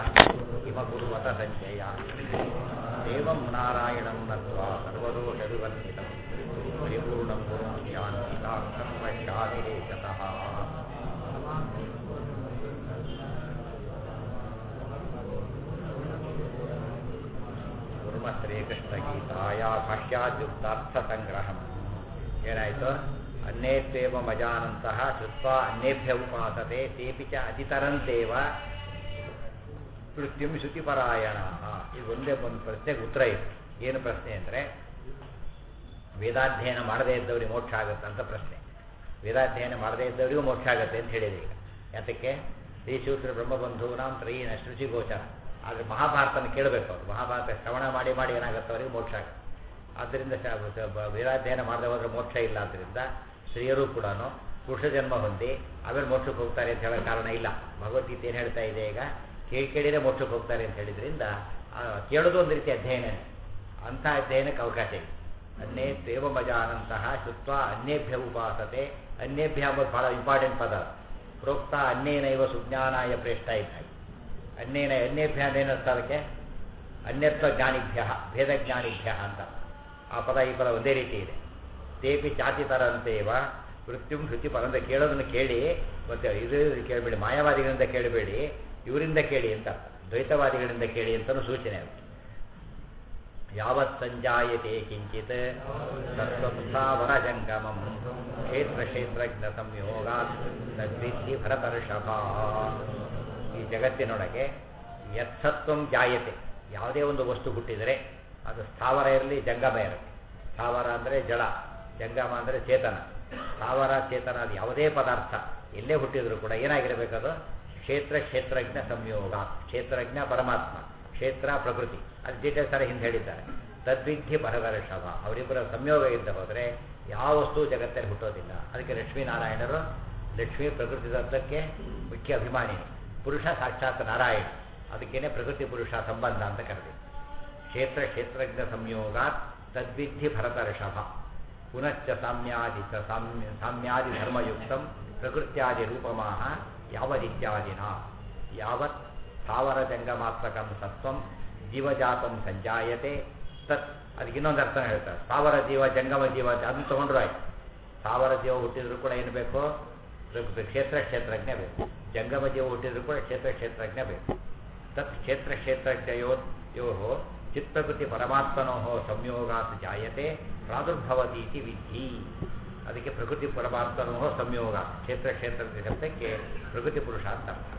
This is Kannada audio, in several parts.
ಹಿಮಕುರ್ವತ ಸಂಜಯ ದೇವಂ ನಾರಾಯಣಂ ನತ್ವಾ ಸರ್ವದೋಷವಿವರ್ಜಿತಂ ಪರಿಪೂರ್ಣಂ ಗುರುಂ ಶಾಂತಿಕಾಂತಂ ಪಶ್ಯಾದಿರೇಶತಃ ಕುರ್ಮ ಶ್ರೀಕೃಷ್ಣಗೀತಾಯ ಭಾಷ್ಯಾದ್ಯುಕ್ತಾರ್ಥಸಂಗ್ರಹಂ. ಏನಾಯಿತು? ಅನ್ನೇತ್ವೇವ ಮಜಾನಂತಹ ಶ್ರುತ್ವಾ ಅನ್ಯೇಭ್ಯ ಉಪಾಸತೆ ತೇಪಿ ಚ ಅತಿತರಂತೇವ ಮೃತ್ಯುಂ ಶ್ರುತಿಪರಾಯಣ. ಇದು ಒಂದೇ ಒಂದು ಪ್ರಶ್ನೆಗೆ ಉತ್ತರ ಇದೆ. ಏನು ಪ್ರಶ್ನೆ ಅಂದರೆ, ವೇದಾಧ್ಯಯನ ಮಾಡದೇ ಇದ್ದವರಿಗೆ ಮೋಕ್ಷ ಆಗುತ್ತೆ ಅಂತ ಪ್ರಶ್ನೆ. ವೇದಾಧ್ಯಯನ ಮಾಡದೇ ಇದ್ದವರಿಗೂ ಮೋಕ್ಷ ಆಗುತ್ತೆ ಅಂತ ಹೇಳಿದೆ. ಈಗ ಯಾತಕ್ಕೆ? ಶ್ರೀಶೂತ್ರ ಬ್ರಹ್ಮಬಂಧೂನಾಂ ತ್ರಯೀನ ಶುಚಿಗೋಚರ. ಆದರೆ ಮಹಾಭಾರತನ ಕೇಳಬೇಕು ಅವರು. ಮಹಾಭಾರತ ಶ್ರವಣ ಮಾಡಿ ಮಾಡಿ ಏನಾಗುತ್ತೆ ಅವರಿಗೆ ಮೋಕ್ಷ ಆಗುತ್ತೆ. ಆದ್ದರಿಂದ ವೇದಾಧ್ಯಯನ ಮಾಡದೆ ಹೋದರೆ ಮೋಕ್ಷ ಇಲ್ಲ. ಆದ್ದರಿಂದ ಸ್ತ್ರೀಯರು ಕೂಡ ಪುರುಷ ಜನ್ಮ ಹೊಂದಿ ಆಮೇಲೆ ಮೋಕ್ಷಕ್ಕೆ ಹೋಗ್ತಾರೆ ಅಂತ ಹೇಳೋ ಕಾರಣ ಇಲ್ಲ. ಭಗವದ್ಗೀತೆ ಏನು ಹೇಳ್ತಾ ಇದೆ? ಈಗ ಕೇಳಿನೇ ಮೋಕ್ಷಕ್ಕೆ ಹೋಗ್ತಾರೆ ಅಂತ ಹೇಳಿದ್ರಿಂದ ಕೇಳೋದು ಒಂದು ರೀತಿ ಅಧ್ಯಯನ. ಅಂಥ ಅಧ್ಯಯನಕ್ಕೆ ಅವಕಾಶ ಇದೆ. ಅನ್ನೇತ್ವೇವ ಮಜಾನಂತಹ ಶ್ರುತ್ವ ಅನ್ಯೇಭ್ಯ ಉಪಾಸತೆ. ಅನ್ಯೇಭ್ಯ ಅಂಬೋದು ಭಾಳ ಇಂಪಾರ್ಟೆಂಟ್ ಪದ. ಪ್ರೋಕ್ತ ಅನ್ಯೇನೈವ ಸುಜ್ಞಾನಾಯ ಪ್ರೇಷ್ಠ ಇದ್ದ. ಅನ್ಯೇಭ್ಯ ಅಂದೇನರ್ಥ ಅದಕ್ಕೆ? ಅನ್ಯತ್ವ ಜ್ಞಾನಿಭ್ಯ, ಭೇದ ಜ್ಞಾನಿಭ್ಯ ಅಂತ. ಆ ಪದ ಈ ಪದ ಒಂದೇ ರೀತಿ ಇದೆ. ತೇಪಿ ಚಾತಿತರಂತೇವ ಮೃತ್ಯುಂ ಶ್ರುತಿ ಪರಂದ. ಕೇಳೋದನ್ನು ಕೇಳಿ, ಮತ್ತೆ ಇದು ಕೇಳಬೇಡಿ, ಮಾಯಾವಾದಿಗಳಿಂದ ಕೇಳಬೇಡಿ, ಇವರಿಂದ ಕೇಳಿ ಅಂತ. ದ್ವೈತವಾದಿಗಳಿಂದ ಕೇಳಿ ಅಂತಲೂ ಸೂಚನೆ ಅದು. ಯಾವತ್ ಸಂಜಾಯತೆ ಕಿಂಚಿತ್ ಸತ್ವಸ್ಥಾವರ ಜಂಗಮಂ ಕ್ಷೇತ್ರ ಕ್ಷೇತ್ರಜ್ಞ ಸಂಯೋಗಾತ್ ತದ್ವಿಧಿ ಭರತರ್ಷಭ. ಈ ಜಗತ್ತಿನೊಳಗೆ ಯತ್ಸತ್ವಂ ಜಾಯತೆ, ಯಾವುದೇ ಒಂದು ವಸ್ತು ಹುಟ್ಟಿದರೆ ಅದು ಸ್ಥಾವರ ಇರಲಿ ಜಂಗಮ ಇರಲಿ. ಸ್ಥಾವರ ಅಂದರೆ ಜಡ, ಜಂಗಮ ಅಂದರೆ ಚೇತನ. ಸ್ಥಾವರ ಚೇತನ ಅದು ಯಾವುದೇ ಪದಾರ್ಥ ಎಲ್ಲೇ ಹುಟ್ಟಿದರೂ ಕೂಡ ಏನಾಗಿರಬೇಕದು? ಕ್ಷೇತ್ರ ಕ್ಷೇತ್ರಜ್ಞ ಸಂಯೋಗ. ಕ್ಷೇತ್ರಜ್ಞ ಪರಮಾತ್ಮ, ಕ್ಷೇತ್ರ ಪ್ರಕೃತಿ. ಅದು ಡೀಟೇಲ್ಸ್ ಸರ ಹಿಂದೆ ಹೇಳಿದ್ದಾರೆ. ತದ್ವಿಧಿ ಭರತರ್ಷಭ. ಅವರಿಬ್ಬರ ಸಂಯೋಗ ಇದ್ದ ಹೋದರೆ ಯಾವ ವಸ್ತು ಜಗತ್ತಲ್ಲಿ ಹುಟ್ಟೋದಿಲ್ಲ. ಅದಕ್ಕೆ ಲಕ್ಷ್ಮೀನಾರಾಯಣರು ಲಕ್ಷ್ಮೀ ಪ್ರಕೃತಿ ತತ್ವಕ್ಕೆ ಮುಖ್ಯ ಅಭಿಮಾನಿ. ಪುರುಷ ಸಾಕ್ಷಾತ್ ನಾರಾಯಣ. ಅದಕ್ಕೇನೆ ಪ್ರಕೃತಿ ಪುರುಷ ಸಂಬಂಧ ಅಂತ ಕರೆದಿದೆ. ಕ್ಷೇತ್ರ ಕ್ಷೇತ್ರಜ್ಞ ಸಂಯೋಗಾತ್ ತದ್ವಿಧಿ ಭರತರ್ಷಭ. ಪುನಶ್ಚ ಸಾಮ್ಯಾದಿ ಧರ್ಮಯುಕ್ತಂ ಪ್ರಕೃತ್ಯಾದಿ ರೂಪಮಾಹ ಯಾವದಿತ್ಯಾದಿನ. ಯಾವತ್ ಸ್ಥಾವರ ಜಂಗಮಾತ್ಮಕಂ ಸತ್ವಂ ಜೀವಜಾತಂ ಸಂಜಾಯತೆ ತತ್. ಅದಕ್ಕೆ ಇನ್ನೊಂದು ಅರ್ಥ ಹೇಳ್ತಾರೆ. ಸ್ಥಾವರ ಜೀವ ಜಂಗಮ ಜೀವ ಅದನ್ನು ತೊಗೊಂಡ್ರು ಆಯ್ತು. ಸ್ಥಾವರ ಜೀವ ಹುಟ್ಟಿದ್ರು ಕೂಡ ಏನು ಬೇಕು? ಕ್ಷೇತ್ರ ಕ್ಷೇತ್ರಜ್ಞ ಬೇಕು. ಜಂಗಮ ಜೀವ ಹುಟ್ಟಿದ್ರು ಕೂಡ ಕ್ಷೇತ್ರ ಕ್ಷೇತ್ರಜ್ಞ ಬೇಕು. ತತ್ ಕ್ಷೇತ್ರ ಕ್ಷೇತ್ರಜ್ಞಯೋ ಚಿತ್ತಕೃತಿ ಪರಮಾತ್ಮನೋ ಸಂಯೋಗಾತ್ ಜಾಯತೆ ಪ್ರಾದುರ್ಭವತೀತಿ ವಿಧಿ. ಅದಕ್ಕೆ ಪ್ರಕೃತಿ ಪರಮಾತ್ಮನೋ ಸಂಯೋಗ. ಕ್ಷೇತ್ರ ಕ್ಷೇತ್ರ ಶಬ್ದಕ್ಕೆ ಪ್ರಕೃತಿ ಪುರುಷ ಅಂತ ಅರ್ಥ.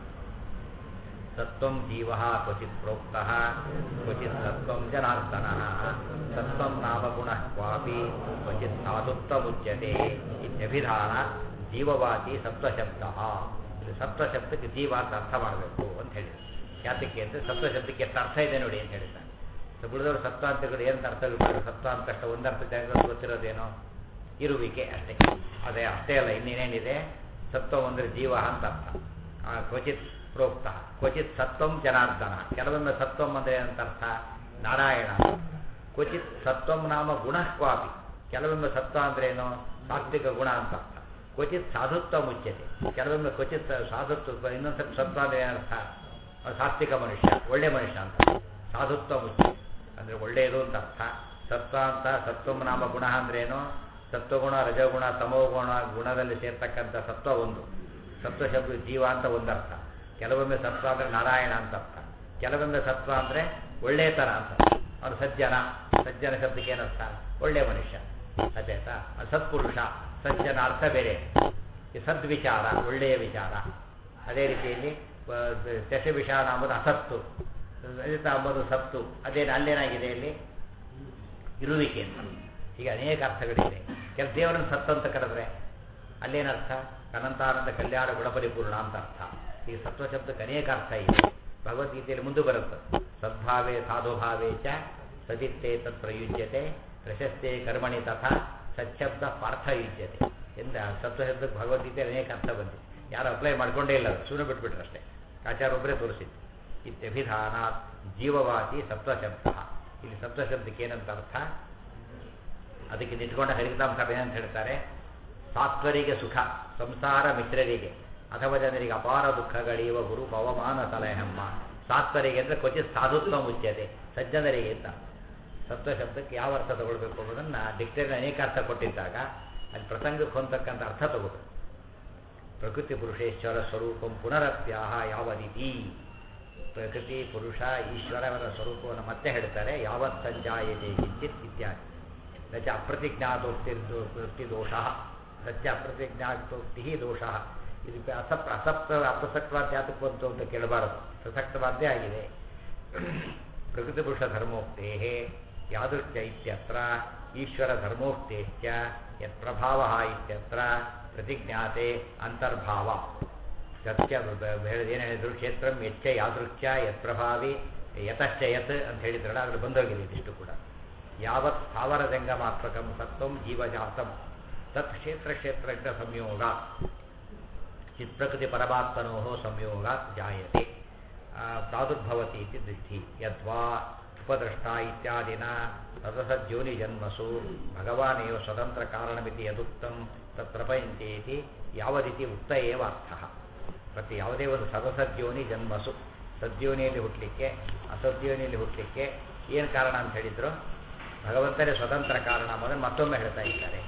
ಸತ್ವಂ ಜೀವ ಕ್ವಚಿತ್ ಪ್ರೋಕ್ತ ಕ್ವಚಿತ್ ಸತ್ವಂ ಜನಾರ್ದನ. ಸತ್ವಂ ನಾಮ ಗುಣ ಕ್ವಾಪಿ ಕ್ವಚಿತ್ ಸಾಧುತ್ವಮುಚ್ಯತೆ ಇತ್ಯಭಿಧಾನ ಜೀವವಾದಿ ಸತ್ವಶಬ್ದ. ಸತ್ವಶಬ್ದಕ್ಕೆ ಜೀವ ಅಂತ ಅರ್ಥ ಮಾಡಬೇಕು ಅಂತ ಹೇಳಿದ್ರು. ಯಾತಕ್ಕೆ ಅಂದರೆ ಸತ್ವಶಬ್ದಕ್ಕೆ ಎಷ್ಟು ಅರ್ಥ ಇದೆ ನೋಡಿ ಅಂತ ಹೇಳಿದ್ದಾರೆ. ಉಳಿದವರು ಸತ್ವ ಅಂತಗಳು ಏನಂತ ಅರ್ಥ ಇರ್ತಾರೆ? ಸತ್ವ ಅಂತ ಕಷ್ಟ ಒಂದರ್ಥ ಜನಗಳು ಗೊತ್ತಿರೋದೇನೋ ಇರುವಿಕೆ ಅಷ್ಟೇ. ಅದೇ ಅಷ್ಟೇ ಅಲ್ಲ, ಇನ್ನೇನೇನಿದೆ? ಸತ್ವ ಅಂದರೆ ಜೀವ ಅಂತ ಅರ್ಥ. ಕ್ವಚಿತ್ ಪ್ರೋಕ್ತ ಕ್ವಚಿತ್ ಸತ್ವಂ ಜನಾರ್ದನ. ಕೆಲವೊಮ್ಮೆ ಸತ್ವಂ ಅಂದರೆ ಏನಂತ ಅರ್ಥ? ನಾರಾಯಣ. ಕ್ವಚಿತ್ ಸತ್ವಂ ನಾಮ ಗುಣ ಕ್ವಾಪಿ. ಕೆಲವೊಮ್ಮೆ ಸತ್ವ ಅಂದ್ರೇನು? ಸಾತ್ವಿಕ ಗುಣ ಅಂತ ಅರ್ಥ. ಕ್ವಚಿತ್ ಸಾಧುತ್ವ ಮುಚ್ಯತೆ. ಕೆಲವೊಮ್ಮೆ ಕ್ವಚಿತ್ ಸಾಧುತ್ವ. ಇನ್ನೊಂದು ಸ್ವಲ್ಪ ಸತ್ವ ಅಂದರೆ ಏನರ್ಥ? ಸಾತ್ವಿಕ ಮನುಷ್ಯ, ಒಳ್ಳೆ ಮನುಷ್ಯ ಅಂತ. ಸಾಧುತ್ವ ಮುಚ್ಯತೆ ಅಂದರೆ ಒಳ್ಳೆಯದು ಅಂತ ಅರ್ಥ. ಸತ್ವ ಅಂತ ಸತ್ವಂ ನಾಮ ಗುಣ ಅಂದ್ರೇನು? ಸತ್ವಗುಣ, ರಜಗುಣ, ತಮೋಗುಣ ಗುಣದಲ್ಲಿ ಸೇರ್ತಕ್ಕಂಥ ಸತ್ವ ಒಂದು. ಸತ್ವ ಶಬ್ದ ಜೀವ ಅಂತ ಒಂದರ್ಥ. ಕೆಲವೊಮ್ಮೆ ಸತ್ವ ಅಂದರೆ ನಾರಾಯಣ ಅಂತ ಅರ್ಥ. ಕೆಲವೊಮ್ಮೆ ಸತ್ವ ಅಂದರೆ ಒಳ್ಳೆಯತನ ಅಂತ. ಅವನು ಸಜ್ಜನ. ಸಜ್ಜನ ಶಬ್ದಕ್ಕೆ ಏನರ್ಥ? ಒಳ್ಳೆಯ ಮನುಷ್ಯ. ಅದೇತಾ? ಸತ್ಪುರುಷ. ಸಜ್ಜನ ಅರ್ಥ ಬೇರೆ. ಈ ಸದ್ವಿಚಾರ, ಒಳ್ಳೆಯ ವಿಚಾರ. ಅದೇ ರೀತಿಯಲ್ಲಿ ದಶವಿಷಾನ ಅಂಬುದು ಅಸತ್ತು, ರಜತ ಅಂಬುದು ಸತ್ತು. ಅದೇನು ಅಲ್ಲೇನಾಗಿದೆ? ಇಲ್ಲಿ ಇರುವಿಕೆ ಅಂತ. ಹೀಗೆ ಅನೇಕ ಅರ್ಥಗಳಿದೆ. ಕೆಲ ದೇವರನ್ನು ಸತ್ತು ಅಂತ ಕರೆದ್ರೆ ಅಲ್ಲೇನರ್ಥ? ಅನಂತಾನಂದ ಕಲ್ಯಾಣ ಗುಣಪರಿಪೂರ್ಣ ಅಂತ ಅರ್ಥ. ಈ ಸತ್ವ ಶಬ್ದಕ್ಕೆ ಅನೇಕ ಅರ್ಥ ಇದೆ. ಭಗವದ್ಗೀತೆಯಲ್ಲಿ ಮುಂದೆ ಬರುತ್ತೆ. ಸದ್ಭಾವೇ ಸಾಧುಭಾವೇ ಚ ಸದಿತ್ತೇ ತತ್ ಪ್ರಯುಜ್ಯತೆ ಪ್ರಶಸ್ತೆ ಕರ್ಮಣಿ ತಥಾ ಸಚ್ಛಬ್ದ ಪಾರ್ಥಯುಜ್ಯತೆ ಎಂದ ಸತ್ವಶಬ್ದಕ್ಕೆ ಭಗವದ್ಗೀತೆಯಲ್ಲಿ ಅನೇಕ ಅರ್ಥ ಬಂದಿದೆ. ಯಾರು ಅಪ್ಲೈ ಮಾಡ್ಕೊಂಡೇ ಇಲ್ಲ, ಸುಮ್ಮನೆ ಬಿಟ್ಬಿಟ್ರು ಅಷ್ಟೇ. ಆಚಾರ್ಯೊಬ್ಬರೇ ತೋರಿಸಿದ್ದು. ಇತ್ಯಭಿಧಾನ ಜೀವವಾದಿ ಸತ್ವಶಬ್ದ. ಇಲ್ಲಿ ಸತ್ವಶಬ್ದಕ್ಕೆ ಏನಂತ ಅರ್ಥ? ಅದಕ್ಕೆ ನಿಂತ್ಕೊಂಡ ಹರಿಕತಾಂಸ ಏನಂತ ಹೇಳ್ತಾರೆ? ಸಾತ್ವರಿಗೆ ಸುಖ, ಸಂಸಾರ ಮಿತ್ರರಿಗೆ ಅಥವಾ ಜನರಿಗೆ ಅಪಾರ ದುಃಖಗಳೀವ ಗುರು ಪವಮಾನ ಸಲಹೆಮ್ಮ. ಸಾತ್ವರಿಗೆ ಅಂದರೆ ಕ್ವಚಿತ್ ಸಾಧುತ್ವ ಮುಚ್ಯತೆ, ಸಜ್ಜನರಿಗೆ ಅಂತ. ಸತ್ವ ಶಬ್ದಕ್ಕೆ ಯಾವ ಅರ್ಥ ತಗೊಳ್ಬೇಕು ಅನ್ನೋದನ್ನು ಡಿಕ್ಟೇರಿಯಲ್ಲಿ ಅನೇಕ ಅರ್ಥ ಕೊಟ್ಟಿದ್ದಾಗ ಅಲ್ಲಿ ಪ್ರಸಂಗಕ್ಕೆ ಹೊಂದಕ್ಕಂಥ ಅರ್ಥ ತಗೋಬೇಕು. ಪ್ರಕೃತಿ ಪುರುಷೇಶ್ವರ ಸ್ವರೂಪಂ ಪುನರಪ್ಯಾಹ ಯಾವ ರೀತಿ. ಪ್ರಕೃತಿ ಪುರುಷ ಈಶ್ವರವರ ಸ್ವರೂಪವನ್ನು ಮತ್ತೆ ಹೇಳ್ತಾರೆ. ಯಾವತ್ ಸಂಜಾಯತೆ ಕಿಂಚಿತ್ ಇತ್ಯಾದಿ. ನಚ ಅಪ್ರತಿಜ್ಞಾತೋಕ್ತಿ ದೋಷ, ಸತ್ಯ ಅಪ್ರತಿಜ್ಞಾತೋಕ್ತಿ ದೋಷ. ಇದು ಅಪ್ರಸಕ್ತವಾದ ಯಾತಕ್ಕೆ ಬಂತು ಅಂತ ಕೇಳಬಾರದು, ಪ್ರಸಕ್ತವಾದ್ದೇ ಆಗಿದೆ. ಪ್ರಕೃತಿ ಪುರುಷ ಧರ್ಮೋಕ್ತೇ ಯಾದೃಚ್ಛ ಇತ್ಯತ್ರ ಈಶ್ವರ ಧರ್ಮೋಕ್ತೇಶ್ಚ ಯತ್ಪ್ರಭಾವ ಇತ್ಯತ್ರ ಪ್ರತಿಜ್ಞಾತೆ ಅಂತರ್ಭಾವ. ಸತ್ಯ ಏನು ಹೇಳಿದ್ರು, ಕ್ಷೇತ್ರಂ ಯಚ್ಚ ಯಾದೃಚ್ಛ ಯತ್ಪ್ರಭಾವಿ ಯತಶ್ಚ ಯತ್ ಅಂತ ಹೇಳಿದ್ರಲ್ಲ, ಅದ್ರ ಬಂದೋಗಿದೆ ಇದಿಷ್ಟು ಕೂಡ. ಯಾವತ್ ಸ್ಥಾವರ ಜಂಗಮಾತ್ಮಕಂ ಸತ್ವಂ ಜೀವಜಾತಂ ತತ್ ಕ್ಷೇತ್ರ ಕ್ಷೇತ್ರಜ್ಞ ಸಂಯೋಗ ಚಿತ್ಪ್ರಕೃತಿ ಪರಮಾತ್ಮನೋ ಸಂಯೋಗ ಜಾಯತೆ ಪ್ರಾದುರ್ಭವತಿ ಇತಿ ದೃಷ್ಟಿ. ಯದ್ವಾ ಉಪದ್ರಷ್ಟ ಇತ್ಯಾದಿನ ತದಸಜ್ಯೋನಿ ಜನ್ಮಸು ಭಗವಾನೇವ ಸ್ವತಂತ್ರ ಕಾರಣಮಿತಿ ಯದುಕ್ತಂ ತತ್ ಪ್ರಪಂಚೇತಿ ಯಾವದಿತಿ ಉಕ್ತ ಏವ ಅರ್ಥಃ. ಮತ್ತು ಯಾವುದೇ ಒಂದು ಸದಸಜ್ಯೋನಿ ಜನ್ಮಸು, ಸದ್ಯೋನಿಯಲ್ಲಿ ಹುಟ್ಟಲಿಕ್ಕೆ ಅಸದ್ಯೋನಿಯಲ್ಲಿ ಹುಟ್ಟಲಿಕ್ಕೆ ಏನು ಕಾರಣ ಅಂತ ಹೇಳಿದ್ರು, ಭಗವಂತನೇ ಸ್ವತಂತ್ರ ಕಾರಣ ಅನ್ನೋದನ್ನು ಮತ್ತೊಮ್ಮೆ ಹೇಳ್ತಾ ಇದ್ದಾರೆ.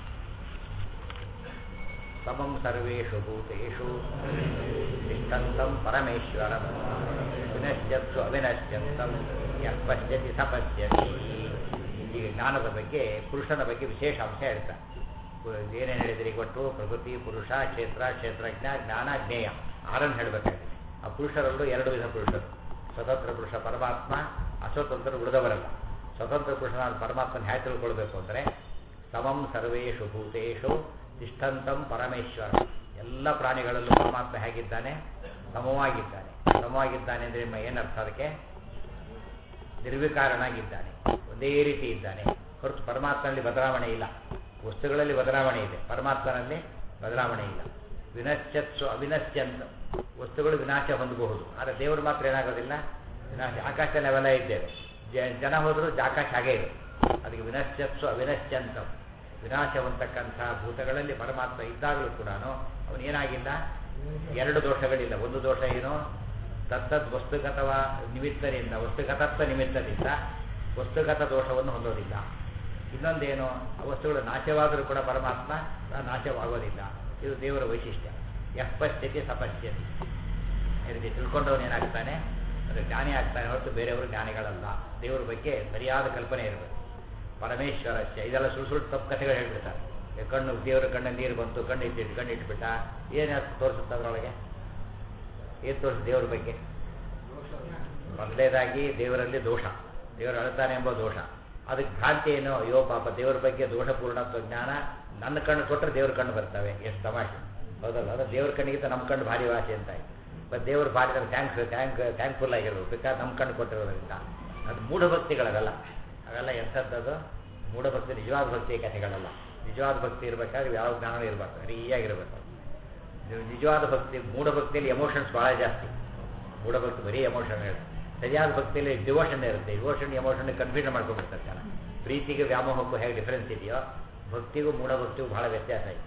ಸಮಂ ಸರ್ವೇಷು ಭೂತೇಷು ತಿಷ್ಠಂತಂ ಪರಮೇಶ್ವರಂ ವಿನಶ್ಯತ್ಸು ಅವಿನಶ್ಯಂತಂ ಯಃ ಪಶ್ಯತಿ ಸ ಪಶ್ಯತಿ. ಈಗ ಜ್ಞಾನದ ಬಗ್ಗೆ, ಪುರುಷನ ಬಗ್ಗೆ ವಿಶೇಷ ಅಂಶ ಹೇಳ್ತಾರೆ. ಏನೇನು ಹೇಳಿದ್ರೆ ಈಗ ಒಟ್ಟು ಪ್ರಕೃತಿ ಪುರುಷ ಕ್ಷೇತ್ರ ಕ್ಷೇತ್ರಜ್ಞ ಜ್ಞಾನ ಜ್ಞೇಯ ಆರನ್ನು ಹೇಳಬೇಕಾಗಿದೆ. ಆ ಪುರುಷರಲ್ಲೂ ಎರಡು ವಿಧ ಪುರುಷರು, ಸ್ವತಂತ್ರ ಪುರುಷ ಪರಮಾತ್ಮ, ಅಸ್ವತಂತ್ರ ಉಳಿದವರಲ್ಲ. ಸ್ವತಂತ್ರ ಪುರುಷನಾದ ಪರಮಾತ್ಮನ ಹೇಗೆ ತಿಳ್ಕೊಳ್ಬೇಕು ಅಂದರೆ, ಸಮಂ ಸರ್ವೇಷು ಭೂತೇಷು ತಿಷ್ಠಂತಂ ಪರಮೇಶ್ವರ. ಎಲ್ಲ ಪ್ರಾಣಿಗಳಲ್ಲೂ ಪರಮಾತ್ಮ ಹೇಗಿದ್ದಾನೆ, ಸಮವಾಗಿದ್ದಾನೆ. ಸಮವಾಗಿದ್ದಾನೆ ಅಂದರೆ ಏನರ್ಥ ಅದಕ್ಕೆ? ನಿರ್ವಿಕಾರನಾಗಿದ್ದಾನೆ, ಒಂದೇ ರೀತಿ ಇದ್ದಾನೆ. ಹೊರತು ಪರಮಾತ್ಮನಲ್ಲಿ ಬದಲಾವಣೆ ಇಲ್ಲ. ವಸ್ತುಗಳಲ್ಲಿ ಬದಲಾವಣೆ ಇದೆ, ಪರಮಾತ್ಮನಲ್ಲಿ ಬದಲಾವಣೆ ಇಲ್ಲ. ವಿನಶ್ಯತ್ಸು ಅವಿನಶ್ಯಂತ, ವಸ್ತುಗಳು ವಿನಾಶ ಹೊಂದಬಹುದು, ಆದರೆ ದೇವರು ಮಾತ್ರ ಏನಾಗೋದಿಲ್ಲ, ವಿನಾಶ. ಆಕಾಶ ನಾವೆಲ್ಲ ಇದ್ದೇವೆ, ಜನ ಹೋದರೂ ಆಕಾಶ ಹಾಗೇ ಇದೆ. ಅದಕ್ಕೆ ವಿನಶ್ಯತ್ಸು ಅವಿನಶ್ಯಂತ, ವಿನಾಶ ಹೊಂದತಕ್ಕಂಥ ಭೂತಗಳಲ್ಲಿ ಪರಮಾತ್ಮ ಇದ್ದಾಗಲೂ ಕೂಡ ಅವನೇನಾಗಿಲ್ಲ, ಎರಡು ದೋಷಗಳಿಲ್ಲ. ಒಂದು ದೋಷ ಏನು, ತತ್ತದ್ ವಸ್ತುಗತವ ನಿಮಿತ್ತದಿಂದ, ವಸ್ತುಗತತ್ವ ನಿಮಿತ್ತದಿಂದ ವಸ್ತುಗತ ದೋಷವನ್ನು ಹೊಂದೋದಿಲ್ಲ. ಇನ್ನೊಂದೇನು, ವಸ್ತುಗಳು ನಾಶವಾದರೂ ಕೂಡ ಪರಮಾತ್ಮ ನಾಶವಾಗೋದಿಲ್ಲ. ಇದು ದೇವರ ವೈಶಿಷ್ಟ್ಯ. ಯಃ ಪಶ್ಯತಿ ಸಪಶ್ಯತಿ. ಈ ರೀತಿ ತಿಳ್ಕೊಂಡವನು ಏನಾಗ್ತಾನೆ, ಅದು ಜ್ಞಾನಿ ಆಗ್ತಾನೆ, ಹೊರತು ಬೇರೆಯವರು ಜ್ಞಾನಿಗಳಲ್ಲ. ದೇವರ ಬಗ್ಗೆ ಸರಿಯಾದ ಕಲ್ಪನೆ ಇರಬೇಕು. ಪರಮೇಶ್ವರಸ್ಯ, ಇದೆಲ್ಲ ಸುಳ್ಳು ತಪ್ಪು ಕಥೆಗಳು ಹೇಳ್ಬಿಡ್ತಾರೆ. ಕಣ್ಣು, ದೇವರ ಕಣ್ಣು ನೀರು ಬಂತು, ಕಣ್ಣಿಟ್ಬಿಟ್ಟ, ಏನು ತೋರಿಸುತ್ತೆ ಅದರೊಳಗೆ? ಏನು ತೋರಿಸುತ್ತೆ ದೇವರ ಬಗ್ಗೆ? ಮೊದಲೇದಾಗಿ ದೇವರಲ್ಲಿ ದೋಷ, ದೇವರು ಅಳ್ತಾನೆ ಎಂಬ ದೋಷ. ಅದಕ್ಕೆ ಭ್ರಾಂತಿ ಏನು, ಅಯ್ಯೋ ಪಾಪ ದೇವರ ಬಗ್ಗೆ ದೋಷಪೂರ್ಣತ್ವ ಜ್ಞಾನ. ನನ್ನ ಕಣ್ಣು ಕೊಟ್ಟರೆ ದೇವ್ರ ಕಣ್ಣು ಬರ್ತವೆ, ಎಷ್ಟು ತಮಾಷೆ ಹೌದಲ್ಲ? ಅದು ದೇವ್ರ ಕಣ್ಣಿಗಿಂತ ನಮ್ಮ ಕಣ್ಣು ಭಾರಿ ವಾಸಿ ಅಂತ ಆಯ್ತು. ಬಟ್ ದೇವ್ರ ಭಾರಿ ಥ್ಯಾಂಕ್ಫುಲ್ ಆಗಿರ್ಬೇಕು, ಬೇಕಾದ್ರೆ ನಮ್ಮ ಕಣ್ಣು ಕೊಟ್ಟಿರೋದ್ರಿಂದ. ಅದು ಮೂಢಭಕ್ತಿಗಳಲ್ಲ, ಅವೆಲ್ಲ ಎಂಥದ್ದು ಮೂಢಭಕ್ತಿ, ನಿಜವಾದ ಭಕ್ತಿ ಕಥೆಗಳಲ್ಲ. ನಿಜವಾದ ಭಕ್ತಿ ಇರಬೇಕಾದ್ರೆ ಯಾವ ಜ್ಞಾನವೂ ಇರಬಾರ್ದು, ಸರಿಯಾಗಿರಬೇಕು. ನಿಜವಾದ ಭಕ್ತಿ, ಮೂಢಭಕ್ತಿಯಲ್ಲಿ ಎಮೋಷನ್ಸ್ ಭಾಳ ಜಾಸ್ತಿ. ಮೂಢಭಕ್ತಿ ಬರೀ ಎಮೋಷನ್ ಹೇಳಿ, ಸರಿಯಾದ ಭಕ್ತಿಯಲ್ಲಿ ಡಿವೋಷನ್ ಇರುತ್ತೆ. ಡಿವೋಷನ್ ಎಮೋಷನ್ ಕನ್ಫ್ಯೂಷನ್ ಮಾಡ್ಕೊಂಡ್ಬಿಡ್ತಾರೆ ಜನ. ಪ್ರೀತಿಗೆ ವ್ಯಾಮೋಹಕ್ಕೂ ಹೇಗೆ ಡಿಫರೆನ್ಸ್ ಇದೆಯೋ, ಭಕ್ತಿಗೂ ಮೂಢಭಕ್ತಿಗೂ ಭಾಳ ವ್ಯತ್ಯಾಸ ಇದೆ.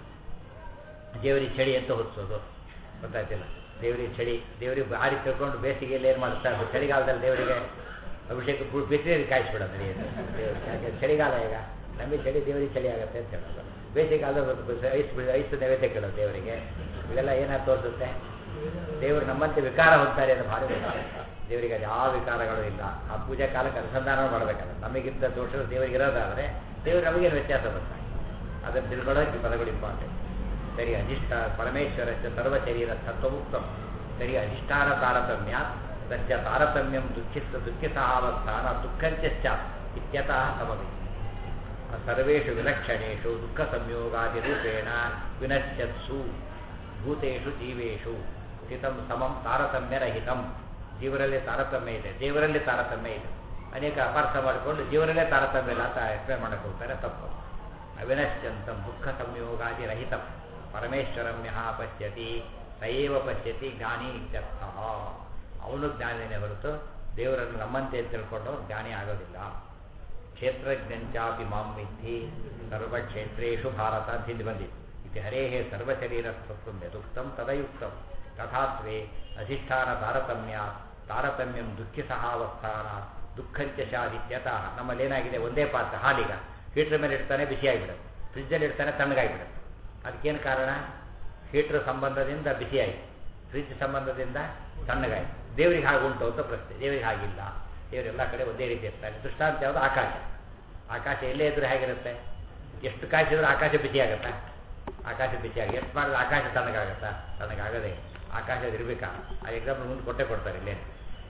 ದೇವರಿಗೆ ಚಳಿ ಅಂತ ಹೊತ್ಸೋದು ಗೊತ್ತಾಯ್ತಿಲ್ಲ. ದೇವರಿಗೆ ಚಳಿ, ದೇವರಿಗೆ ಭಾರಿ ತಿಳ್ಕೊಂಡು ಬೇಸಿಗೆಯಲ್ಲಿ ಏನು ಮಾಡ್ತಾರೆ, ಚಳಿಗಾಲದಲ್ಲಿ ದೇವರಿಗೆ ಅಭಿಷೇಕ ಬಿಸಿನೀರಿಗೆ ಕಾಯಿಸ್ಬಿಡೋದು ನೀರು. ಯಾಕೆ ಚಳಿಗಾಲ, ಈಗ ನಮಗೆ ಚಳಿ, ದೇವರಿಗೆ ಚಳಿ ಆಗುತ್ತೆ ಅಂತ ಹೇಳೋದು. ಬೇಸಿಗೆಗಾಲದಲ್ಲಿ ಐಸ್ ನೈವೇದ್ಯ ಕೇಳೋದು ದೇವರಿಗೆ. ಇವೆಲ್ಲ ಏನಾದ್ರು ತೋರಿಸುತ್ತೆ, ದೇವರು ನಮ್ಮಂತೆ ವಿಕಾರ ಹೋಗ್ತಾರೆ ಅಂತ ಭಾರಿ. ದೇವರಿಗೆ ಅದು ಯಾವ ವಿಕಾರಗಳು ಇಲ್ಲ. ಆ ಪೂಜಾ ಕಾಲಕ್ಕೆ ಅನುಸಂಧಾನ ಮಾಡಬೇಕಲ್ಲ. ನಮಗಿಂತ ದೋಷಗಳು ದೇವರಿಗೆ ಇರೋದಾದರೆ ದೇವರು ನಮಗೇನು ವ್ಯತ್ಯಾಸ ಬರ್ತಾರೆ, ಅದನ್ನು ತಿಳ್ಕೊಳ್ಳೋಕೆ ಪದಗಳು ಇಂಪಾರ್ಟೆಂಟ್. ಸರಿ, ಅಧಿಷ್ಠ ಪರಮೇಶ್ವರ ಸರ್ವ ಶರೀರ ತತ್ವಮುಕ್ತ. ಸರಿ, ಅಧಿಷ್ಠಾನ ತಾರತಮ್ಯ ತಚ್ಚ ತಾರತಮ್ಯಂ ದುಃಖಿತಾವಸ್ಥಾನ ದುಃಖಂಚ ಇತ್ಯತಃ ಸಮವಿ. ಸರ್ವೇಷು ವಿಲಕ್ಷಣೇಷು ದುಃಖ ಸಂಯೋಗಾದಿರೂಪೇಣ ವಿನಶ್ಯತ್ಸು ಭೂತೇಷು ಜೀವೇಷು ಸ್ಥಿತಂ ಸಮಂ ತಾರತಮ್ಯರಹಿತಂ. ಜೀವರಲ್ಲಿ ತಾರತಮ್ಯ ಇದೆ, ದೇವರಲ್ಲಿ ತಾರತಮ್ಯ ಇದೆ. ಅನೇಕ ಅಪಾರ್ಥ ಮಾಡಿಕೊಂಡು ಜೀವನಲ್ಲೇ ತಾರತಮ್ಯ ಇಲ್ಲ ಅಂತ ಎಕ್ಸ್ಪ್ಲೇನ್ ಮಾಡಕ್ಕೆ ಹೋಗ್ತಾರೆ, ತಪ್ಪು. ಅವಿನಶ್ಯಂತಂ ದುಃಖ ಸಂಯೋಗಾದಿರಹಿತಂ ಪರಮೇಶ್ವರಂ ಯಃ ಪಶ್ಯತಿ ಸಯೇವ ಪಶ್ಯತಿ ಜ್ಞಾನಿ ಇತ್ಯರ್ಥಃ. ಅವನು ಜ್ಞಾನಿನೇ ಹೊರತು ದೇವರನ್ನು ನಮ್ಮಂತೆ ತಿಳ್ಕೊಂಡು ಜ್ಞಾನಿ ಆಗೋದಿಲ್ಲ. ಕ್ಷೇತ್ರಜ್ಞಂಚಾಪಿ ಮಾಂ ವಿದ್ಧಿ ಸರ್ವಕ್ಷೇತ್ರೇಷು ಭಾರತ ಅಂತ ಹಿಂದೆ ಬಂದಿತ್ತು. ಈ ಇದು ಹರೇಹೇ ಸರ್ವಶರೀರಸ್ತತ್ವಂ ಯದುಕ್ತಂ ತದಯುಕ್ತಂ ತಥಾತ್ವೇ ಅಧಿಷ್ಠಾನ ತಾರತಮ್ಯಂ ದುಃಖಿ ಸಹಾವಸ್ಥಾನ ದುಃಖಂಚ ಶಾದಿತ್ಯತಃ. ನಮ್ಮಲ್ಲಿ ಏನಾಗಿದೆ, ಒಂದೇ ಪಾತ್ರ ಹಾಲೀಗ ಹೀಟ್ರ್ ಮೇಲೆ ಇಡ್ತಾನೆ ಬಿಸಿಯಾಗಿಬಿಡುತ್ತೆ, ಫ್ರಿಜ್ಜಲ್ಲಿ ಇಡ್ತಾನೆ ತಣ್ಣಗಾಗಿಬಿಡುತ್ತೆ. ಅದಕ್ಕೇನು ಕಾರಣ? ಹೀಟ್ರ್ ಸಂಬಂಧದಿಂದ ಬಿಸಿಯಾಯಿತು, ಫ್ರಿಜ್ ಸಂಬಂಧದಿಂದ ತಣ್ಣಗಾಯಿತು. ದೇವರಿಗೆ ಹಾಗುಂಟು ಅಂತ ಪ್ರಶ್ನೆ. ದೇವರಿಗೆ ಹಾಗಿಲ್ಲ. ದೇವರೆಲ್ಲ ಕಡೆ ಒಂದೇ ರೀತಿ ಇರ್ತಾರೆ. ದೃಷ್ಟಾಂತ ಯಾವುದು? ಆಕಾಶ. ಆಕಾಶ ಎಲ್ಲೇ ಇದ್ರೂ ಹೇಗಿರುತ್ತೆ? ಎಷ್ಟು ಕಾಯಿಸಿದ್ರೂ ಆಕಾಶ ಬಿಸಿಯಾಗುತ್ತಾ? ಆಕಾಶ ಬಿಸಿಯಾಗಿ ಎಷ್ಟು ಮಾಡಿದ್ರೆ ಆಕಾಶ ತಣ್ಣಗಾಗುತ್ತಾ? ತಣ್ಣಗಾಗದೆ. ಆಕಾಶದ ಇರಬೇಕಾ? ಆ ಎಕ್ಸಾಂಪಲ್ ಮುಂದೆ ಕೊಡ್ತಾರೆ ಇಲ್ಲೇನು.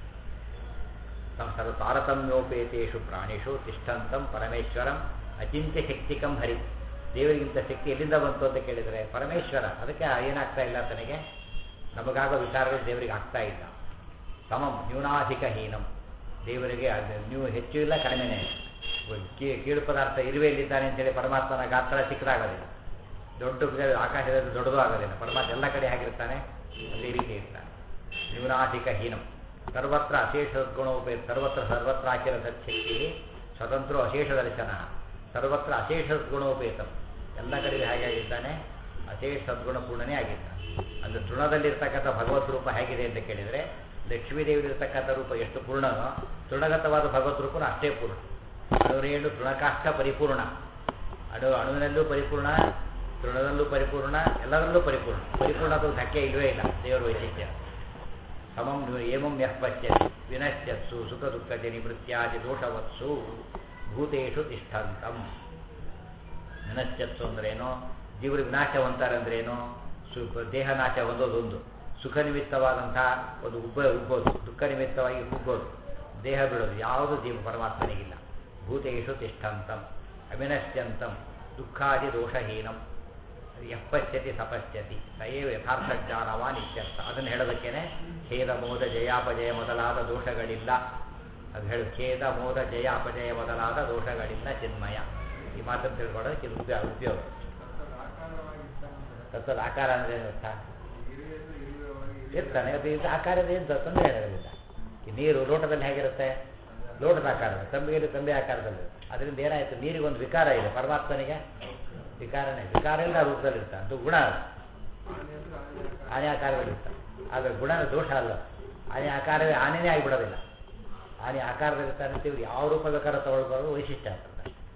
ಸರ್ವ ತಾರತಮ್ಯೋಪೇತೇಷು ಪ್ರಾಣಿಷು ತಿಷ್ಠಂತಂ ಪರಮೇಶ್ವರಂ ಅಚಿಂತ್ಯ ಶಕ್ತಿಕಂ ಹರಿ. ದೇವರಿಗಿಂತ ಶಕ್ತಿ ಎಲ್ಲಿಂದ ಬಂತು ಅಂತ ಕೇಳಿದರೆ ಪರಮೇಶ್ವರ. ಅದಕ್ಕೆ ಏನಾಗ್ತಾ ಇಲ್ಲ ತನಗೆ, ನಮಗಾಗೋ ವಿಚಾರಗಳು ದೇವರಿಗೆ ಆಗ್ತಾ ಇಲ್ಲ. ಸಮಂ ನ್ಯೂನಾಧಿಕ ಹೀನಂ. ದೇವರಿಗೆ ನೀವು ಹೆಚ್ಚು ಇಲ್ಲ ಕಡಿಮೆನೇ. ಕೀಳು ಪದಾರ್ಥ ಇರುವೆಯಲ್ಲಿದ್ದಾನೆ ಅಂತೇಳಿ ಪರಮಾತ್ಮನ ಗಾತ್ರ ಚಿಕ್ಕದಾಗೋದಿಲ್ಲ, ದೊಡ್ಡ ಆಕಾಶದಲ್ಲಿ ದೊಡ್ಡದು ಆಗೋದಿಲ್ಲ. ಪರಮಾತ್ಮ ಎಲ್ಲ ಕಡೆ ಆಗಿರ್ತಾನೆ, ಅದೇ ರೀತಿ ಇರ್ತಾನೆ. ನ್ಯೂನಾಧಿಕ ಹೀನಂ ಸರ್ವತ್ರ ಅಶೇಷ ಸದ್ಗುಣೋಪೇತ. ಸರ್ವತ್ರ ಆಚರ ಸತ್ಶಕ್ತಿ ಸ್ವತಂತ್ರ ಅಶೇಷ ದರ್ಶನ. ಸರ್ವತ್ರ ಅಶೇಷ ಸದ್ಗುಣೋಪೇತಂ. ಎಲ್ಲ ಕಡೆಗೆ ಹೇಗೆ ಆಗಿದ್ದಾನೆ? ಅಶೇಷ ಸದ್ಗುಣಪೂರ್ಣನೇ ಆಗಿದ್ದಾನೆ. ಅಂದರೆ ತೃಣದಲ್ಲಿರ್ತಕ್ಕಂಥ ಭಗವತ್ ರೂಪ ಹೇಗಿದೆ ಅಂತ ಕೇಳಿದರೆ, ಲಕ್ಷ್ಮೀದೇವಿಲಿರ್ತಕ್ಕಂಥ ರೂಪ ಎಷ್ಟು ಪೂರ್ಣನೋ ತೃಣಗತವಾದ ಭಗವತ್ ರೂಪನೂ ಅಷ್ಟೇ ಪೂರ್ಣ. ಅಣುರೇಣು ತೃಣಕಾಷ್ಟ ಪರಿಪೂರ್ಣ. ಅಣುವಿನಲ್ಲೂ ಪರಿಪೂರ್ಣ, ತೃಣದಲ್ಲೂ ಪರಿಪೂರ್ಣ, ಎಲ್ಲದರಲ್ಲೂ ಪರಿಪೂರ್ಣ. ಪರಿಪೂರ್ಣ ಅದು ಧಕ್ಕೆ ಇಲ್ಲವೇ ಇಲ್ಲ ದೇವರ ವೈಶಿಷ್ಟ್ಯ. ಸಮಂ ಏಮಂ ಯಃ ಪಶ್ಯತಿ ವಿನಶ್ಯತ್ಸು ಸುಖ ದುಃಖ ನಿವೃತ್ಯಾದಿ ದೋಷವತ್ಸು ಭೂತೇಷು ತಿಷ್ಠಂತಂ. ವಿನಶ್ಯತ್ಸು ಅಂದ್ರೇನೋ, ಜೀವರು ವಿನಾಶವಂತಾರಂದ್ರೇನೋ, ದೇಹ ನಾಶ ಹೊಂದೋದೊಂದು, ಸುಖ ನಿಮಿತ್ತವಾದಂಥ ಒಂದು ಉಬ್ಬೋದು, ದುಃಖ ನಿಮಿತ್ತವಾಗಿ ಕುಗ್ಗೋದು, ದೇಹ ಬಿಡೋದು, ಯಾವುದು ಜೀವ ಪರಮಾತ್ಮನಿಗಿಲ್ಲ. ಭೂತೇಷು ತಿಷ್ಠಂತಂ ಅವಿನಶ್ಯಂತಂ ದುಃಖಾದಿ ದೋಷಹೀನಂ ಯಪ್ಪಶ್ಯತಿ ಸಪಶ್ಯತಿ ಸಯೇವ ಯಥಾರ್ಥ ಜ್ಞಾನವಾನ್ ಇತ್ಯರ್ಥ. ಅದನ್ನು ಹೇಳೋದಕ್ಕೇನೆ ಖೇದ ಮೋದ ಜಯಾಪಜಯ ಮೊದಲಾದ ದೋಷಗಳಿಲ್ಲ. ಅದು ಹೇಳು, ಖೇದ ಮೋದ ಜಯ ಅಪಜಯ ಮೊದಲಾದ ದೋಷಗಳಿಲ್ಲ ಚಿನ್ಮಯ. ಈ ಮಾತನ್ನು ತಿಳ್ಕೊಳ್ಳೋದಕ್ಕೆ ಇದು ಉಪಯೋಗ. ತತ್ವದ ಆಕಾರ ಅಂದರೆ ಅರ್ಥ ಇರ್ತಾನೆ. ಅದು ಇದು ಆಕಾರದ ಏನು ತೊಂದರೆ ಹೇಳೋದಿಲ್ಲ. ಈ ನೀರು ಲೋಟದಲ್ಲಿ ಹೇಗಿರುತ್ತೆ? ಲೋಟದ ಆಕಾರದ, ತಂಬಿಗೆಯಲ್ಲಿ ತಂಬೆ ಆಕಾರದಲ್ಲಿ. ಅದರಿಂದ ಏನಾಯಿತು? ನೀರಿಗೊಂದು ವಿಕಾರ ಇದೆ, ಪರಮಾತ್ಮನಿಗೆ ವಿಕಾರನೇ. ವಿಕಾರ ಇಲ್ಲ ರೂಪದಲ್ಲಿರ್ತಾನೆ. ಅದು ಗುಣ, ಆನೆ ಆಕಾರದಲ್ಲಿರ್ತಾನೆ. ಆದರೆ ಗುಣ ದೋಷ ಅಲ್ಲ. ಆನೆ ಆಕಾರವೇ ಆನೆನೇ ಆಗಿಬಿಡೋದಿಲ್ಲ. ಆನೆ ಆಕಾರದಲ್ಲಿರ್ತಾನೆ ಅಂತೀವಿ. ಯಾವ ರೂಪ ಬೇಕಾದ್ರೆ ತಗೊಳ್ಕೊಳ್ಳೋದು ವೈಶಿಷ್ಟ್ಯ ಆಗ್ತದೆ.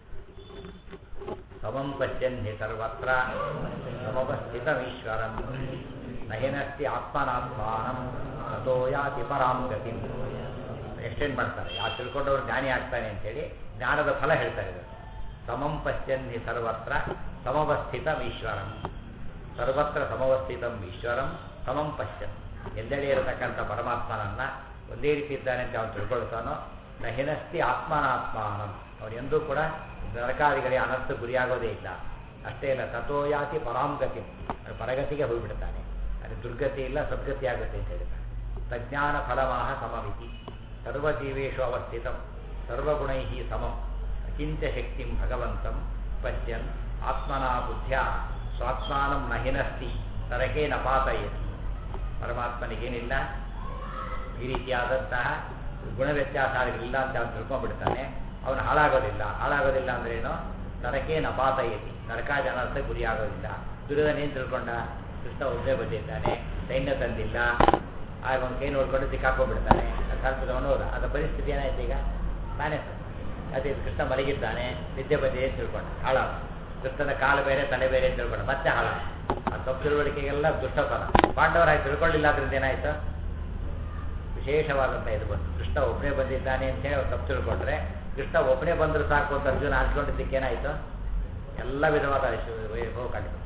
ಸಮಂ ಪಶ್ಯನ್ ಹಿ ಸರ್ವತ್ರ ಸಮವಸ್ಥಿತಮೀಶ್ವರಂ ನಹಿನಸ್ತಿ ಆತ್ಮನಾತ್ಮಾನಂ ತಥೋ ಯಾತಿ ಪರಾಂ ಗತಿಂ. ಎಕ್ಸ್ಟೆಂಡ್ ಮಾಡ್ತಾರೆ. ಯಾವ ತಿಳ್ಕೊಂಡವ್ರು ಜ್ಞಾನಿ ಆಗ್ತಾನೆ ಅಂತೇಳಿ ಜ್ಞಾನದ ಫಲ ಹೇಳ್ತಾರೆ. ಸಮಂ ಪಶ್ಯನ್ ಹಿ ಸರ್ವತ್ರ ಸಮವಸ್ಥಿತಂ ಈಶ್ವರಂ. ಸರ್ವತ್ರ ಸಮವಸ್ಥಿತಂ ಈಶ್ವರಂ ಸಮಂ ಪಶ್ಯನ್. ಎಲ್ಲೆಡೆ ಇರತಕ್ಕಂಥ ಪರಮಾತ್ಮನನ್ನ ಒಂದೇ ರೀತಿ ಇದ್ದಾನೆ ಅಂತ ಅವನು ತಿಳ್ಕೊಳ್ತಾನೋ, ನ ಹಿನಸ್ತಿ ಆತ್ಮನಾತ್ಮಾನಂ. ಅವನೆಂದೂ ಕೂಡ ನರಕಾದಿಗಳಿಗೆ ಅನರ್ಥ ಗುರಿಯಾಗೋದೇ ಇಲ್ಲ. ಅಷ್ಟೇ ಇಲ್ಲ, ತಥೋ ಯಾತಿ ಪರಾಂ ಗತಿ. ಪರಗತಿಗೆ ಹೋಗಿಬಿಡ್ತಾನೆ. ಅದು ದುರ್ಗತಿ ಇಲ್ಲ, ಸದ್ಗತಿ ಆಗುತ್ತೆ ಅಂತ ಹೇಳ್ತಾನೆ. ತಜ್ಞಾನ ಫಲಮಾಹ ಸಮಮಿತಿ ಸರ್ವಜೀವೇಶು ಅವಸ್ಥಿತಂ ಸರ್ವಗುಣೈ ಸಮಂ ಅಚಿಂತ್ಯ ಶಕ್ತಿಂ ಭಗವಂತಂ ಪಶ್ಯನ್ ಆತ್ಮನಾ ಬುದ್ಧ್ಯ ಸ್ವಾತ್ಮಾನಂ ನ ಹಿನಸ್ತಿ ತರಕೇ ನ ಪಾತಯತಿ. ಪರಮಾತ್ಮನಿಗೇನಿಲ್ಲ ಈ ರೀತಿಯಾದಂತಹ ಗುಣ ವ್ಯತ್ಯಾಸಗಳಿಲ್ಲ ಅಂತ ಅವನು ತಿಳ್ಕೊಂಡ್ಬಿಡ್ತಾನೆ. ಅವನು ಹಾಳಾಗೋದಿಲ್ಲ ಅಂದ್ರೇನು? ನರಕೇ ನ ಪಾತಯತಿ. ನರಕಾದಿ ಅನರ್ಥ ಗುರಿಯಾಗೋದಿಲ್ಲ. ದುರ್ಯೋಧನ ಏನು ತಿಳ್ಕೊಂಡ? ಕೃಷ್ಣ ಒಬ್ಬನೇ ಬಂದಿದ್ದಾನೆ, ಸೈನ್ಯ ತಂದಿಲ್ಲ, ಆಗ ಅವನ ಕೈ ನೋಡ್ಕೊಂಡು ಸಿಕ್ಕಾಕೊಂಡ್ಬಿಡ್ತಾನೆ. ಕಲ್ಪದವನು ಹೋದ. ಅದರ ಪರಿಸ್ಥಿತಿ ಏನಾಯ್ತು? ಈಗ ನಾನೇ ಅದೇ ಕೃಷ್ಣ ಮಲಗಿದ್ದಾನೆ, ನಿದ್ದೆ ಬಂದಿದೆ ಅಂತ ತಿಳ್ಕೊಂಡ, ಹಾಳಾದ. ಕೃಷ್ಣನ ಕಾಲು ಬೇರೆ ತಲೆ ಬೇರೆ ಅಂತ ತಿಳ್ಕೊಂಡ, ಮತ್ತೆ ಹಾಳಾದ. ಆ ತಪ್ಪು ತಿಳುವಳಿಕೆಗೆಲ್ಲ ದುಷ್ಟಫಲ. ಪಾಂಡವರಾಗಿ ತಿಳ್ಕೊಳ್ಳಿಲ್ಲ ಅದರಿಂದ ಏನಾಯ್ತು? ವಿಶೇಷವಾದಂಥ ಇದು ಬಂತು. ಕೃಷ್ಣ ಒಬ್ಬನೇ ಬಂದಿದ್ದಾನೆ ಅಂತೇಳಿ ಅವ್ರು ತಪ್ಪು ತಿಳ್ಕೊಂಡ್ರೆ, ಕೃಷ್ಣ ಒಬ್ಬನೇ ಬಂದರೂ ಸಾಕು ಅಂತ ಅರ್ಜುನ ಅನ್ಕೊಂಡಿದ್ದಕ್ಕೇನಾಯಿತು? ಎಲ್ಲ ವಿಧವಾದ ವೈಭವ ಕಂಡು.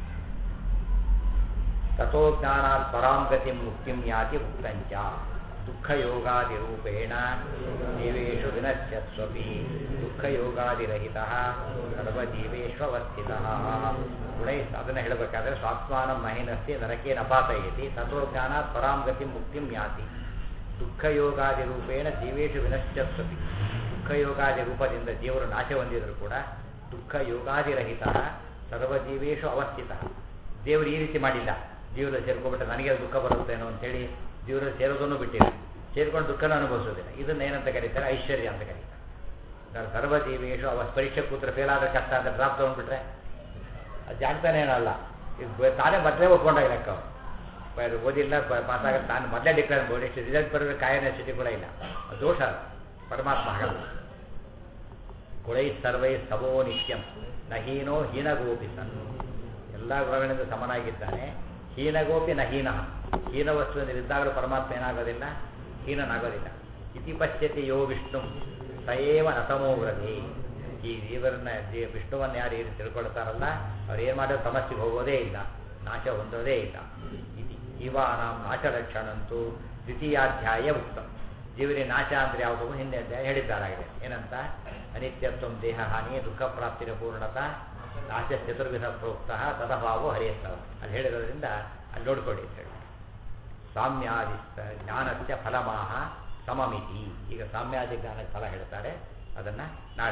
ತಥೋ ಜ್ಞಾನಾತ್ ಪರಾಂ ಗತಿಂ ಮುಕ್ತಿಂ ಯಾತಿ ಮುಕ್ತಂಚ ದುಃಖಯೋಗಾದಿರೂಪೇಣ ಜೀವೇಷು ವಿನಶ್ಯತ್ಸ್ವಪಿ ದುಃಖಯೋಗಾದಿರಹಿತಃ ಸರ್ವಜೀವೇಷ್ವಸ್ಥಿತಃ. ಗುಣೈ ಅದನ್ನು ಹೇಳಬೇಕಾದ್ರೆ ಸ್ವಾತ್ಮಾನಂ ನಹಿನಸ್ತಿ ನರಕೇ ನಪಾತಯತಿ ತಥೋ ಜ್ಞಾನಾತ್ ಪರಾಂ ಗತಿಂ ಮುಕ್ತಿಂ ಯಾತಿ ದುಃಖಯೋಗಾದಿರೂಪೇಣ ಜೀವೇಷು ವಿನಶ್ಯತ್ಸ್ವಪಿ. ದುಃಖಯೋಗಾದಿ ರೂಪದಿಂದ ಜೀವರು ನಾಶ ಹೊಂದಿದರೂ ಕೂಡ ದುಃಖಯೋಗಾದಿರಹಿತ ಸರ್ವಜೀವೇಶು ಅವಸ್ಥಿತ. ದೇವರು ಈ ರೀತಿ ಮಾಡಿಲ್ಲ. ಜೀವನ ಸೇರ್ಕೊಂಡ್ಬಿಟ್ಟು ನನಗೆ ದುಃಖ ಬರುತ್ತೇನೋ ಅಂತೇಳಿ ಜೀವನ ಸೇರೋದನ್ನು ಬಿಟ್ಟಿಲ್ಲ. ಸೇರ್ಕೊಂಡು ದುಃಖನ ಅನುಭವಿಸೋದಿಲ್ಲ. ಇದನ್ನ ಏನಂತ ಕರೀತಾರೆ? ಐಶ್ವರ್ಯ ಅಂತ ಕರೀತಾರೆ. ಸರ್ವಜೀವೇಶು ಪರೀಕ್ಷೆ ಕೂತ್ರೆ ಫೇಲ್ ಆದರೆ ಕಷ್ಟ ಅಂತ ಡ್ರಾಪ್ ತೊಗೊಂಡ್ಬಿಟ್ರೆ ಅದು ಜಾಗ್ತಾನೆ ಏನಲ್ಲ. ಇದು ತಾನೇ ಮೊದಲೇ ಒಪ್ಕೊಂಡಾಗ ಲೆಕ್ಕ ಅವ್ರು ಓದಿಲ್ಲ ಪಾಸ್ ಆಗುತ್ತೆ ತಾನು ಮೊದಲೇ ಡಿಕ್ಲೇರ್ ಮಾಡಿ ಎಷ್ಟು ರಿಸಲ್ಟ್ ಬರೋದು ಕಾಯನ ಸ್ಥಿತಿ ಕೂಡ ಇಲ್ಲ ಅದು ದೋಷ ಪರಮಾತ್ಮ ಆಗಲ್ಲ ಗುಣೈ ಸರ್ವೈ ಸ್ತವೋ ನಿತ್ಯಂ ನ ಹೀನೋ ಹೀನಗೋಪಿ ಸನ್ ಎಲ್ಲ ಗುಣಗಳಿಂದ ಸಮನಾಗಿದ್ದಾನೆ ಹೀನಗೋಪಿ ನ ಹೀನ ಹೀನ ವಸ್ತುವಿನಿದ್ದಾಗಲೂ ಪರಮಾತ್ಮ ಏನಾಗೋದಿಲ್ಲ ಹೀನನಾಗೋದಿಲ್ಲ ಇತಿ ಪಶ್ಯತಿ ಯೋ ವಿಷ್ಣು ಸಯೇವ ನತಮೋವ್ರತಿ ಈ ಜೀವರನ್ನ ವಿಷ್ಣುವನ್ನು ಯಾರು ಏನು ತಿಳ್ಕೊಳ್ತಾರಲ್ಲ ಅವ್ರು ಏನು ಮಾಡೋದು ಸಮಸ್ಯೆಗೆ ಹೋಗೋದೇ ಇಲ್ಲ ನಾಶ ಹೊಂದೋದೇ ಇಲ್ಲ ಇತಿ ಜೀವಾನಾಂ ನಾಶಲಕ್ಷಣಂತೂ ದ್ವಿತೀಯಾಧ್ಯಾಯ ಉಕ್ತಂ ಜೀವನ ನಾಶ ಅಂದರೆ ಯಾವುದೋ ಹಿಂದೆ ಅಧ್ಯಾಯ ಹೇಳಿದ್ದಾರಾಗಿದೆ ಏನಂತ ಅನಿತ್ಯತ್ವ ದೇಹ ಹಾನಿ ದುಃಖ ಪ್ರಾಪ್ತಿನ ಪೂರ್ಣತ ನಾಶ ಚತುರ್ವಿಧ ಪ್ರೋಕ್ತ ತದಭಾವೋ ಹರಿಯಸ್ತವ ಅಲ್ಲಿ ಹೇಳಿರೋದ್ರಿಂದ ಅಲ್ಲಿ ನೋಡ್ಕೊಳ್ಳಿ ಅಂತ ಹೇಳಿ ಸಾಮ್ಯಾದಿ ಜ್ಞಾನಸ್ಯ ಫಲಮಾಹ ಸಮಮಿತಿ ಈಗ ಸಾಮ್ಯಾದಿ ಜ್ಞಾನಕ್ಕೆ ಫಲ ಹೇಳ್ತಾರೆ ಅದನ್ನು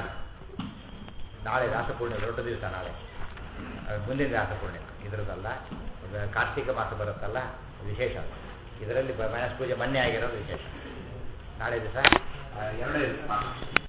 ನಾಳೆ ರಾಸಪೂರ್ಣಿಮೆ ದೊಡ್ಡ ದಿವಸ ನಾಳೆ ಮುಂದಿನ ರಾಸಪೂರ್ಣಿಮೆ ಇದರದಲ್ಲ ಕಾರ್ತಿಕ ಮಾಸ ಬರುತ್ತಲ್ಲ ವಿಶೇಷ ಇದರಲ್ಲಿ ಗಣೇಶ ಪೂಜೆ ಮೊನ್ನೆ ಆಗಿರೋದು ವಿಶೇಷ ನಾಳೆ ದಿವಸ 2 ದಿವಸ